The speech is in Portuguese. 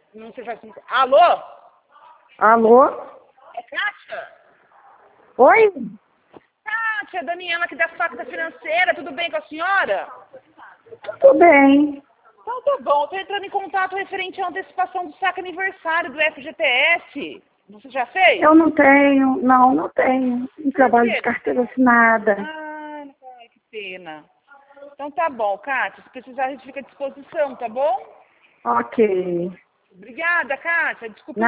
Não sei se... Alô? Alô? É Kátia? Oi? Kátia, Daniela aqui da Facta Financeira, tudo bem com a senhora? Tudo bem. Então tá bom, estou entrando em contato referente à antecipação do saque aniversário do FGTS. Você já fez? Eu não tenho, não tenho. Um trabalho de carteira assinada. Ai, que pena. Então tá bom, Kátia, se precisar a gente fica à disposição, tá bom? Ok. Obrigada, Kátia. Desculpa.